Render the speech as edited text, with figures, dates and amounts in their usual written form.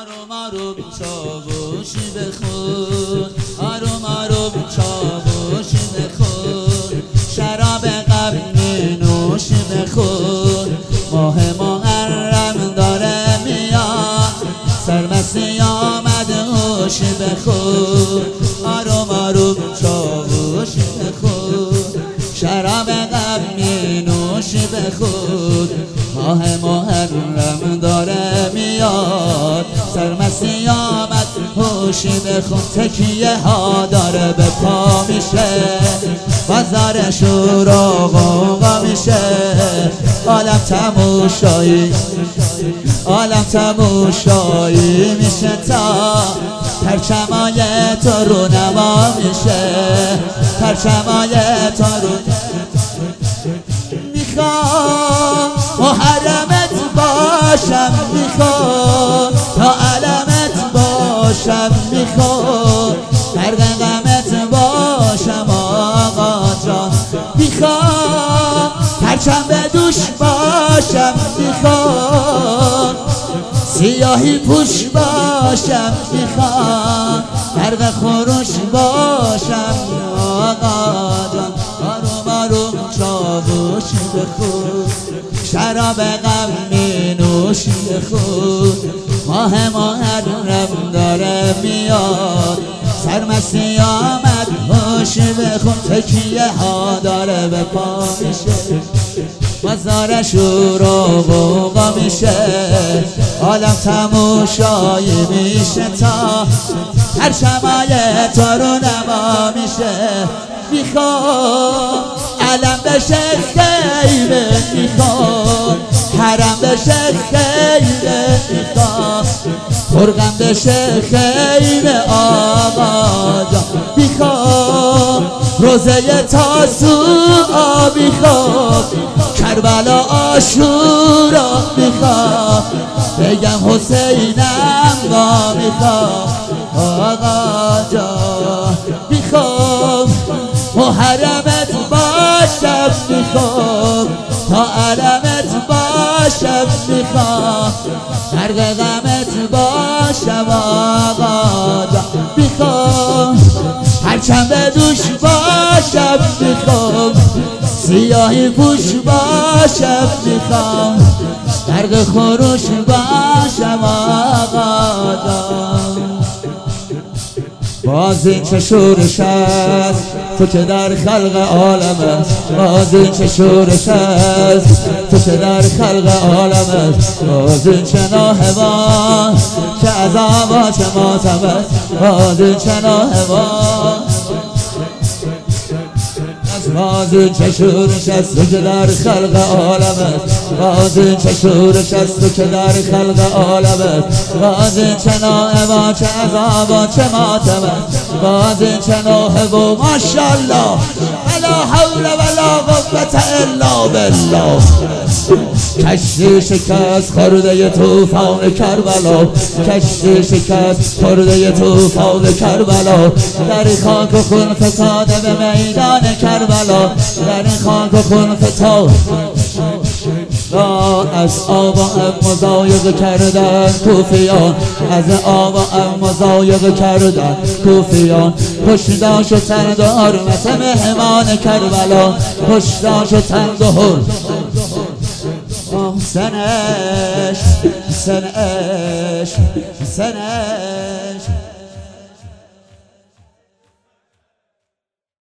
آروم آروم چاوشی بخون، آروم آروم چاوشی بخون، شراب غم می نوش بخون. ماه محرم داره میاد، سرمستی آمد هوش بخون. آروم آروم چاوشی بخون، شراب غم می نوش بخون. ماه محرم داره میاد، سرمستی آمد هوشی بخون. تکیه ها داره به پا میشه، بازار شور و غوغا میشه. عالم تماشایی، عالم تماشایی میشه تا پرچمای تو رو نما میشه. پرچمای تو رو میخوام محرمت باشم، میخوام تا علمت باشم، میخوام غرق غمت باشم آقا جان. میخوام پرچم به دوش باشم، میخوام سیاهی پوش باشم، میخوام غرق خروش باشم آقا جان. آروم آروم چاوشی بخون، شراب غم می نوشی بخون. ماه محرم داره میاد، سرمستی آمد هوش بخون. تکیه ها داره به پا میشه، بازار شور و غوغا میشه. عالم تماشایی میشه تا پرچمای تو رو نما میشه. میخوام علم بشه خیمه، میخوام حرم بشه خیمه، میخوام فرقم بشه خیمه آقا جان. میخوام روزه تاسوعا، میخوام کربلا عاشورا، میخوام بگم حسینم با، میخوام آقا جان. میخوام محرمت باشم، میخوام تا علمت باشم، میخوام غرق غمت باشم آقا جان. میخوام پرچم به دوش باشم، میخوام سیاهی پوش باشم، میخوام غرق خروش باشم آقا جان. باز این چه شورش است تو که در خلق عالم است، باز این چه شورش است تو که در خلق عالم است. باز این چه ناهوان چه عذاب و چه ماتم است، باز این چه ناهوان. باز این چه شورش است تو که در خلق عالم است، باز این چه شورش است تو که در خلق عالم است. باز این چه ناهوا چه عذاب و چه ماتم است، باز این چه ناهوا. ماشاءالله ولا حول ولا قوة الا بالله. کشتی شکست خورده طوفان کربلا، کشتی شکست خورده طوفان کربلا. در این خاک و خون فتاده به میدان کربلا، در این خاک و خون فتاده. از آب و ام مضایق کردن کوفیان، از آب و ام مضایق کردن کوفیان. پشتاش و تند و حرمت مهمان کربلا، پشتاش و تند و حرمت. سنش سنش سنش